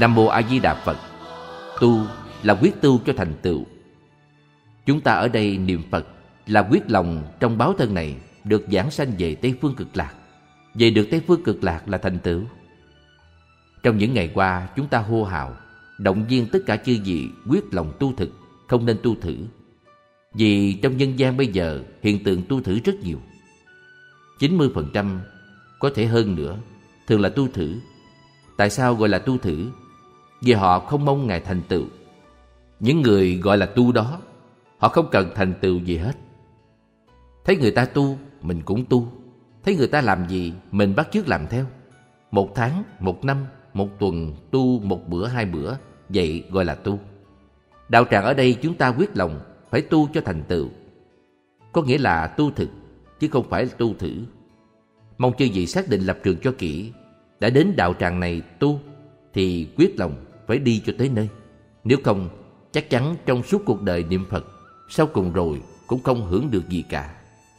Nam Mô A Di Đà Phật. Tu là quyết tu cho thành tựu. Chúng ta ở đây niệm Phật là quyết lòng trong báo thân này được giảng sanh về Tây Phương Cực Lạc. Về được Tây Phương Cực Lạc là thành tựu. Trong những ngày qua, chúng ta hô hào động viên tất cả chư vị quyết lòng tu thực, không nên tu thử. Vì trong nhân gian bây giờ hiện tượng tu thử rất nhiều. 90% có thể hơn nữa thường là tu thử. Tại sao gọi là tu thử? Vì họ không mong Ngài thành tựu. Những người gọi là tu đó, họ không cần thành tựu gì hết. Thấy người ta tu, mình cũng tu. Thấy người ta làm gì, mình bắt chước làm theo. 1 tháng, 1 năm, 1 tuần tu 1 bữa 2 bữa, vậy gọi là tu. Đạo tràng ở đây chúng ta quyết lòng phải tu cho thành tựu. Có nghĩa là tu thực, chứ không phải là tu thử. Mong chư vị xác định lập trường cho kỹ. Đã đến đạo tràng này tu thì quyết lòng phải đi cho tới nơi. Nếu không, chắc chắn trong suốt cuộc đời niệm Phật, sau cùng rồi cũng không hưởng được gì cả.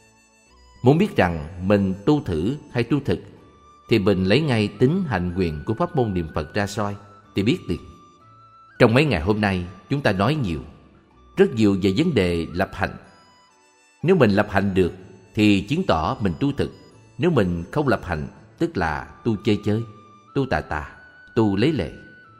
Muốn biết rằng mình tu thử hay tu thực, thì mình lấy ngay tính hạnh quyền của pháp môn niệm Phật ra soi thì biết liền. Trong mấy ngày hôm nay chúng ta nói nhiều, rất nhiều về vấn đề lập hạnh. Nếu mình lập hạnh được thì chứng tỏ mình tu thực. Nếu mình không lập hạnh, tức là tu chơi chơi, tu tà tà, tu lấy lệ,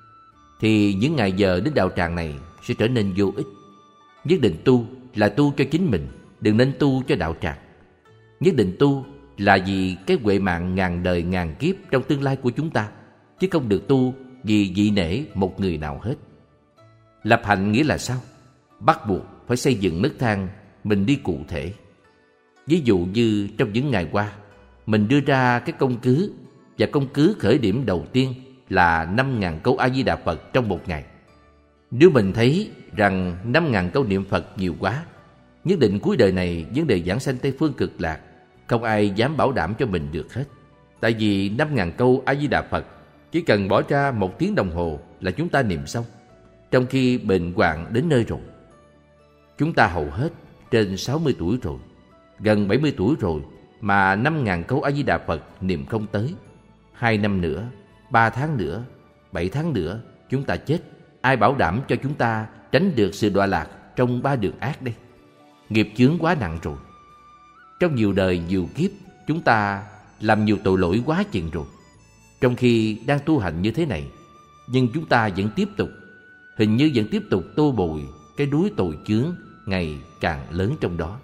thì những ngày giờ đến đạo tràng này sẽ trở nên vô ích. Nhất định tu là tu cho chính mình, đừng nên tu cho đạo tràng. Nhất định tu là vì cái huệ mạng ngàn đời ngàn kiếp trong tương lai của chúng ta, chứ không được tu vì vị nể một người nào hết. Lập hạnh nghĩa là sao? Bắt buộc phải xây dựng nấc thang mình đi cụ thể. Ví dụ như trong những ngày qua, mình đưa ra cái công cứ, và công cứ khởi điểm đầu tiên là 5.000 câu A-di-đà Phật trong 1 ngày. Nếu mình thấy rằng 5.000 câu niệm Phật nhiều quá, nhất định cuối đời này vấn đề giảng sanh Tây Phương Cực Lạc không ai dám bảo đảm cho mình được hết. Tại vì 5.000 câu A-di-đà Phật chỉ cần bỏ ra 1 tiếng đồng hồ là chúng ta niệm xong, trong khi bệnh hoạn đến nơi rồi. Chúng ta hầu hết trên 60 tuổi rồi, gần 70 tuổi rồi, mà 5.000 câu A-di-đà Phật niệm không tới. 2 năm nữa, 3 tháng nữa, 7 tháng nữa chúng ta chết. Ai bảo đảm cho chúng ta tránh được sự đọa lạc trong 3 đường ác đây? Nghiệp chướng quá nặng rồi. Trong nhiều đời nhiều kiếp, chúng ta làm nhiều tội lỗi quá chừng rồi. Trong khi đang tu hành như thế này, nhưng chúng ta vẫn tiếp tục, hình như vẫn tiếp tục tô bồi cái núi tội chướng ngày càng lớn trong đó.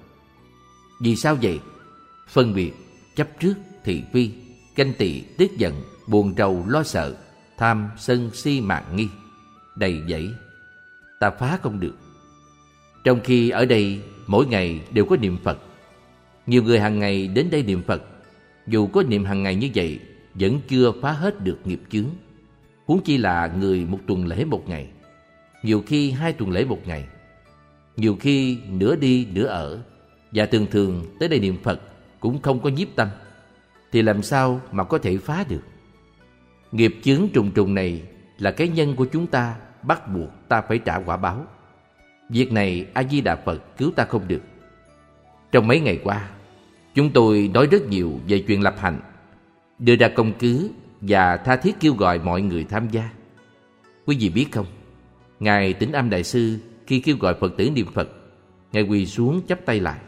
Vì sao vậy? Phân biệt, chấp trước, thị phi, ganh tị, tức giận, buồn rầu, lo sợ, tham, sân, si, mạn nghi, đầy dẫy. Ta phá không được. Trong khi ở đây mỗi ngày đều có niệm Phật. Nhiều người hàng ngày đến đây niệm Phật, dù có niệm hàng ngày như vậy vẫn chưa phá hết được nghiệp chướng. Huống chi là người 1 tuần lễ 1 ngày, nhiều khi 2 tuần lễ 1 ngày, nhiều khi nửa đi nửa ở, và thường thường tới đây niệm Phật cũng không có nhiếp tâm, thì làm sao mà có thể phá được? Nghiệp chướng trùng trùng này là cái nhân của chúng ta, bắt buộc ta phải trả quả báo. Việc này A-di-đà Phật cứu ta không được. Trong mấy ngày qua, chúng tôi nói rất nhiều về chuyện lập hạnh, đưa ra công cứ và tha thiết kêu gọi mọi người tham gia. Quý vị biết không, Ngài Tĩnh Âm Đại Sư khi kêu gọi Phật tử niệm Phật, Ngài quỳ xuống chắp tay lại.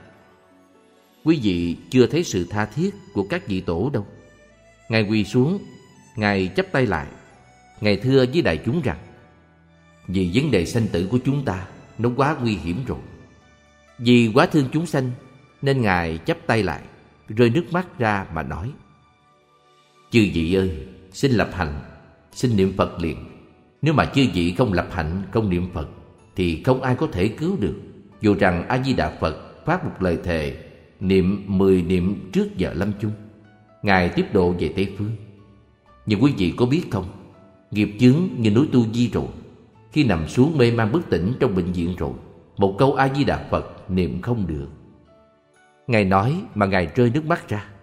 Quý vị chưa thấy sự tha thiết của các vị tổ đâu. Ngài quỳ xuống, Ngài chắp tay lại, Ngài thưa với đại chúng rằng vì vấn đề sanh tử của chúng ta nó quá nguy hiểm rồi. Vì quá thương chúng sanh nên Ngài chắp tay lại, rơi nước mắt ra mà nói: chư vị ơi, xin lập hạnh, xin niệm Phật liền. Nếu mà chư vị không lập hạnh, không niệm Phật thì không ai có thể cứu được. Dù rằng A-di-đà Phật phát một lời thề niệm 10 niệm trước giờ lâm chung, Ngài tiếp độ về Tây Phương. Nhưng quý vị có biết không, nghiệp chướng như núi Tu Di rồi. Khi nằm xuống mê man bất tỉnh trong bệnh viện rồi, 1 câu A-di-đà Phật niệm không được. Ngài nói mà Ngài rơi nước mắt ra.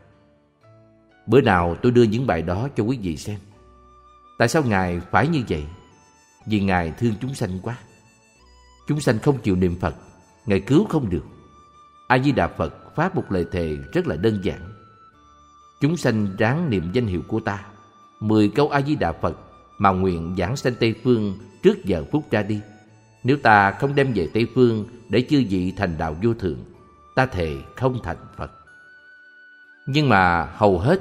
Bữa nào tôi đưa những bài đó cho quý vị xem. Tại sao Ngài phải như vậy? Vì Ngài thương chúng sanh quá. Chúng sanh không chịu niệm Phật, Ngài cứu không được. A-di-đà Phật phát một lời thề rất là đơn giản: chúng sanh ráng niệm danh hiệu của ta, 10 câu A-di-đà Phật mà nguyện giảng sanh Tây Phương trước giờ phút ra đi. Nếu ta không đem về Tây Phương để chư vị thành đạo vô thượng, ta thề không thành Phật. Nhưng mà hầu hết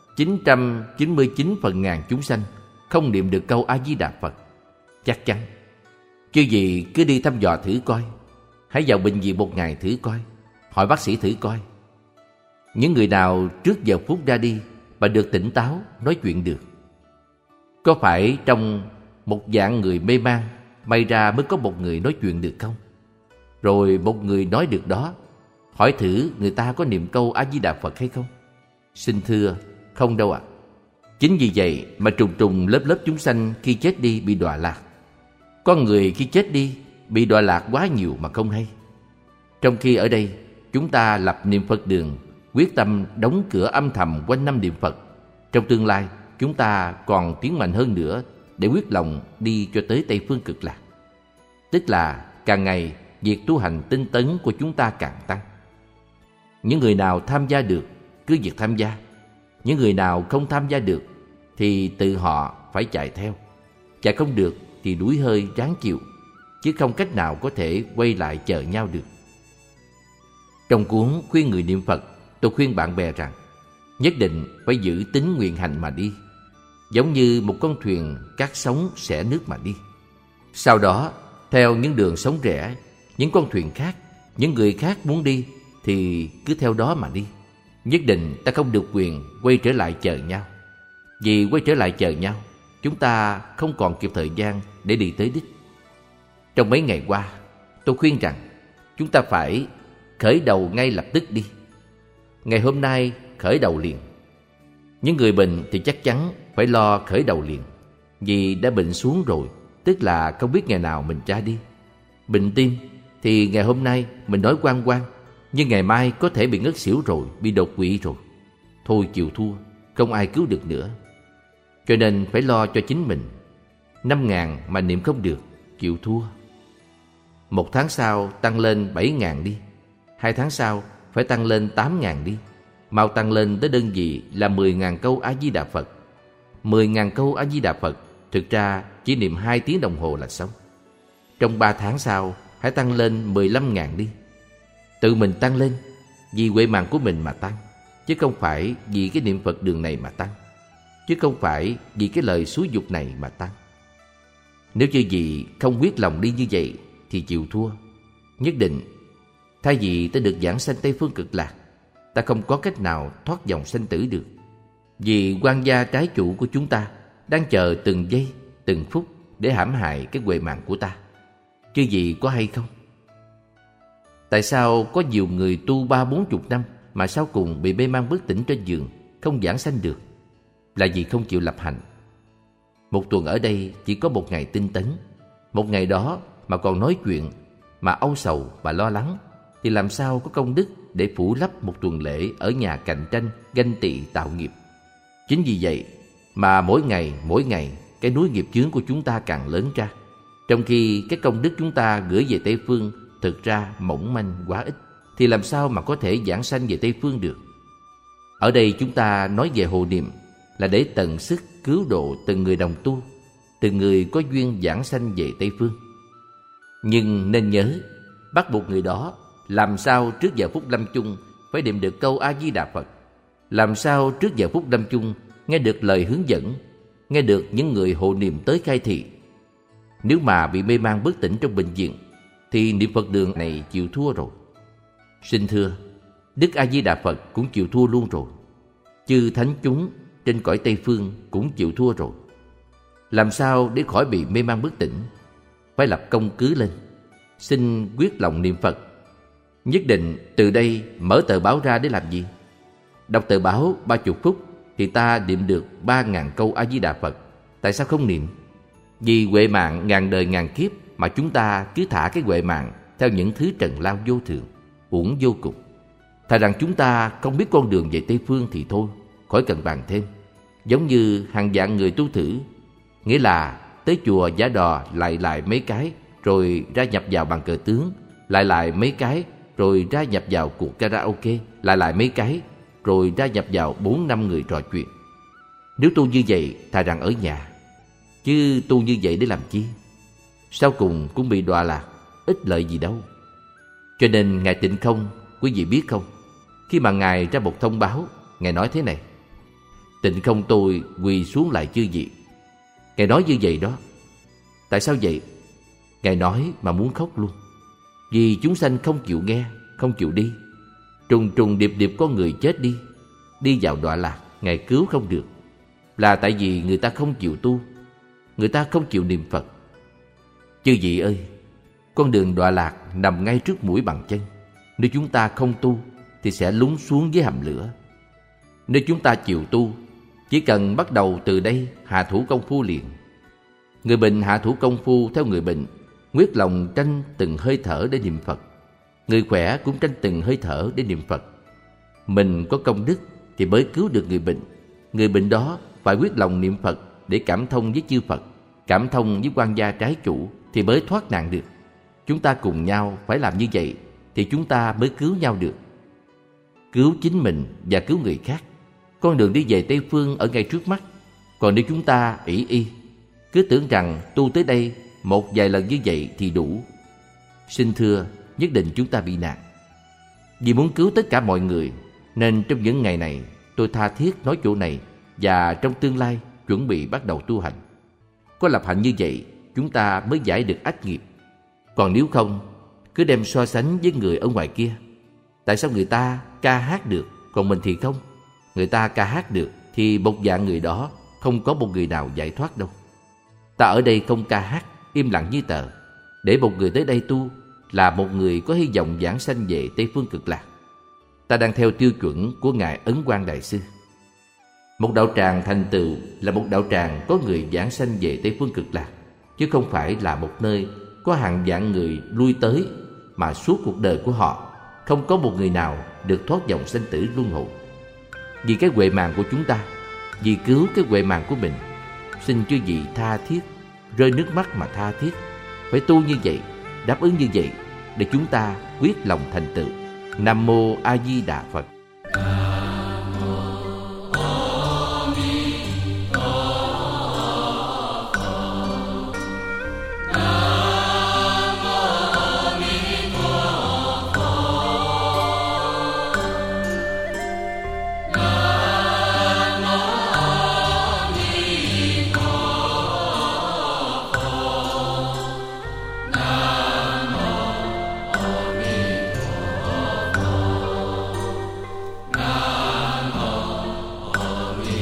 999 phần ngàn chúng sanh không niệm được câu A-di-đà Phật. Chắc chắn chư vị cứ đi thăm dò thử coi. Hãy vào bệnh viện một ngày thử coi, hỏi bác sĩ thử coi. Những người nào trước giờ phút ra đi mà được tỉnh táo, nói chuyện được, có phải trong một vạn người mê man may ra mới có một người nói chuyện được không? Rồi một người nói được đó, hỏi thử người ta có niệm câu A-di-đà Phật hay không? Xin thưa, không đâu ạ. Chính vì vậy mà trùng trùng lớp lớp chúng sanh khi chết đi bị đọa lạc. Con người khi chết đi bị đọa lạc quá nhiều mà không hay. Trong khi ở đây chúng ta lập niệm Phật đường, quyết tâm đóng cửa âm thầm quanh năm niệm Phật. Trong tương lai chúng ta còn tiến mạnh hơn nữa để quyết lòng đi cho tới Tây Phương Cực Lạc. Tức là càng ngày việc tu hành tinh tấn của chúng ta càng tăng. Những người nào tham gia được cứ việc tham gia. Những người nào không tham gia được thì tự họ phải chạy theo. Chạy không được thì đuối hơi ráng chịu, chứ không cách nào có thể quay lại chờ nhau được. Trong cuốn khuyên người niệm Phật, tôi khuyên bạn bè rằng nhất định phải giữ tín nguyện hành mà đi, giống như một con thuyền cát sóng xẻ nước mà đi. Sau đó, theo những đường sóng rẽ, những con thuyền khác, những người khác muốn đi thì cứ theo đó mà đi. Nhất định ta không được quyền quay trở lại chờ nhau. Vì quay trở lại chờ nhau, chúng ta không còn kịp thời gian để đi tới đích. Trong mấy ngày qua, tôi khuyên rằng chúng ta phải khởi đầu ngay lập tức đi. Ngày hôm nay khởi đầu liền. Những người bệnh thì chắc chắn phải lo khởi đầu liền, vì đã bệnh xuống rồi, tức là không biết ngày nào mình ra đi. Bệnh tim thì ngày hôm nay mình nói quang quang, nhưng ngày mai có thể bị ngất xỉu rồi, bị đột quỵ rồi. Thôi chịu thua, không ai cứu được nữa. Cho nên phải lo cho chính mình. 5.000 mà niệm không được, chịu thua. 1 tháng sau tăng lên 7.000 đi. 2 tháng sau phải tăng lên 8.000 đi. Mau tăng lên tới đơn vị là 10.000 câu A-di-đà Phật. 10.000 câu A-di-đà Phật thực ra chỉ niệm 2 tiếng đồng hồ là xong. Trong 3 tháng sau hãy tăng lên 15.000 đi. Tự mình tăng lên vì huệ mạng của mình mà tăng, chứ không phải vì cái niệm Phật đường này mà tăng, chứ không phải vì cái lời xúi dục này mà tăng. Nếu như gì không quyết lòng đi như vậy thì chịu thua. Nhất định thay vì ta được giảng sanh Tây Phương Cực Lạc, ta không có cách nào thoát dòng sanh tử được. Vì quan gia trái chủ của chúng ta đang chờ từng giây, từng phút để hãm hại cái huệ mạng của ta. Chứ gì có hay không? Tại sao có nhiều người tu 30-40 năm mà sau cùng bị mê man bất tỉnh trên giường, không giảng sanh được? Là vì không chịu lập hành. Một tuần ở đây chỉ có 1 ngày tinh tấn. Một ngày đó mà còn nói chuyện, mà âu sầu và lo lắng, thì làm sao có công đức để phủ lấp một tuần lễ ở nhà cạnh tranh, ganh tị tạo nghiệp. Chính vì vậy mà mỗi ngày cái núi nghiệp chướng của chúng ta càng lớn ra, trong khi cái công đức chúng ta gửi về Tây Phương thực ra mỏng manh quá ít, thì làm sao mà có thể giảng sanh về Tây Phương được. Ở đây chúng ta nói về hộ niệm là để tận sức cứu độ từng người đồng tu, từng người có duyên giảng sanh về Tây Phương. Nhưng nên nhớ, bắt buộc người đó làm sao trước giờ phút lâm chung phải niệm được câu A-di-đà Phật, làm sao trước giờ phút lâm chung nghe được lời hướng dẫn, nghe được những người hộ niệm tới khai thị. Nếu mà bị mê man bất tỉnh trong bệnh viện thì niệm Phật đường này chịu thua rồi. Xin thưa, Đức A-di-đà Phật cũng chịu thua luôn rồi. Chư thánh chúng trên cõi Tây Phương cũng chịu thua rồi. Làm sao để khỏi bị mê man bất tỉnh? Phải lập công cứ lên, xin quyết lòng niệm Phật. Nhất định từ đây mở tờ báo ra để làm gì? Đọc tờ báo 30 phút thì ta niệm được 3.000 câu A-di-đà Phật. Tại sao không niệm? Vì huệ mạng ngàn đời ngàn kiếp mà chúng ta cứ thả cái huệ mạng theo những thứ trần lao vô thường, uổng vô cùng. Thà rằng chúng ta không biết con đường về Tây Phương thì thôi, khỏi cần bàn thêm. Giống như hàng vạn người tu thử, nghĩa là tới chùa Giả Đò lại mấy cái, rồi ra nhập vào bàn cờ tướng, lại mấy cái, rồi ra nhập vào cuộc karaoke, lại mấy cái, rồi ra nhập vào 4-5 người trò chuyện. Nếu tu như vậy, thà rằng ở nhà. Chứ tu như vậy để làm chi? Sau cùng cũng bị đọa lạc, ích lợi gì đâu. Cho nên Ngài Tịnh Không, quý vị biết không, khi mà Ngài ra một thông báo, Ngài nói thế này: Tịnh Không tôi quỳ xuống lại chư vị. Ngài nói như vậy đó. Tại sao vậy? Ngài nói mà muốn khóc luôn. Vì chúng sanh không chịu nghe, không chịu đi. Trùng trùng điệp điệp có người chết đi vào đọa lạc, Ngài cứu không được. Là tại vì người ta không chịu tu, người ta không chịu niệm Phật. Chư vị ơi, con đường đọa lạc nằm ngay trước mũi bàn chân. Nếu chúng ta không tu thì sẽ lún xuống dưới hầm lửa. Nếu chúng ta chịu tu, chỉ cần bắt đầu từ đây hạ thủ công phu liền. Người bệnh hạ thủ công phu theo người bệnh, quyết lòng tranh từng hơi thở để niệm Phật. Người khỏe cũng tranh từng hơi thở để niệm Phật. Mình có công đức thì mới cứu được người bệnh. Người bệnh đó phải quyết lòng niệm Phật để cảm thông với chư Phật, cảm thông với quan gia trái chủ thì mới thoát nạn được. Chúng ta cùng nhau phải làm như vậy thì chúng ta mới cứu nhau được. Cứu chính mình và cứu người khác. Con đường đi về Tây Phương ở ngay trước mắt. Còn nếu chúng ta ỷ y, cứ tưởng rằng tu tới đây một vài lần như vậy thì đủ, xin thưa, nhất định chúng ta bị nạn. Vì muốn cứu tất cả mọi người, nên trong những ngày này tôi tha thiết nói chỗ này, và trong tương lai chuẩn bị bắt đầu tu hành. Có lập hạnh như vậy, chúng ta mới giải được ách nghiệp. Còn nếu không, cứ đem so sánh với người ở ngoài kia. Tại sao người ta ca hát được, còn mình thì không? Người ta ca hát được thì một dạng người đó không có một người nào giải thoát đâu. Ta ở đây không ca hát, im lặng như tờ, để một người tới đây tu là một người có hy vọng vãng sanh về Tây Phương Cực Lạc. Ta đang theo tiêu chuẩn của Ngài Ấn Quang Đại Sư. Một đạo tràng thành tựu là một đạo tràng có người vãng sanh về Tây Phương Cực Lạc, chứ không phải là một nơi có hàng vạn người lui tới mà suốt cuộc đời của họ không có một người nào được thoát vòng sanh tử luân hồi. Vì cái huệ mạng của chúng ta, vì cứu cái huệ mạng của mình, xin chư vị tha thiết, rơi nước mắt mà tha thiết, phải tu như vậy, đáp ứng như vậy để chúng ta quyết lòng thành tựu. Nam Mô A Di Đà Phật.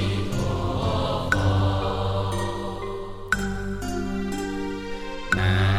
Nam